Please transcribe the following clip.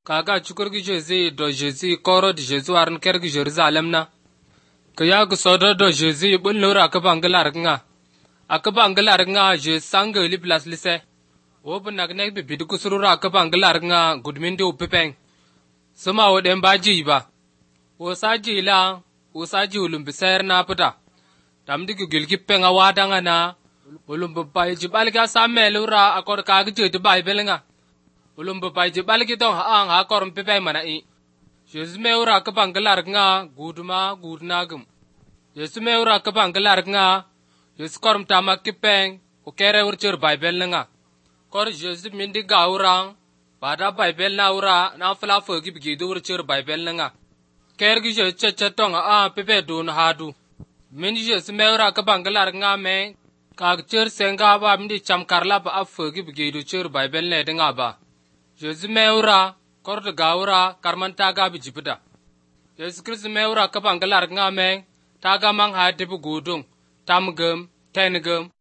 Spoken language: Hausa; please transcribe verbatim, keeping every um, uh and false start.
kaga chukurgi Jésus do Jésus koro di Jésus arn kergi Jerusalem na kaya gu sodo do Jésus bun lura ka bangalar nga aka bangalar nga je sanga li plas lise wo bun nag nek bi bidu kusurura ka bangalar nga gudmin di upepeng suma wo dem baji ba wo saji la wo saji ulum biser na puta tam di gilgi penga wadanga na ulum bai jibal ga samelura akor ka gi je Bible nga ulum bai jibal gi don ha ha korum pepe mana i Yesu meura ka bangalar nga guduma gudnagum Yesu meura ka bangalar nga Yesu korum tama kipeng o kere urchur Bible nga kor Yesu mindi gaurang pada Bible na ura na fla fogi bigidu urchur Bible nga ker gi je cheche tong a pepe dun hadu min Yesu meura ka bangalar nga me ka chur senga ba mindi cham karla ba afogi bigidu chur Bible ne dinga ba Yesu meura kor de gaura karmanta ga bi jibda Yesu Kristo meura ka bangalar nga me taga mang ha de bu gudung tamgum tengum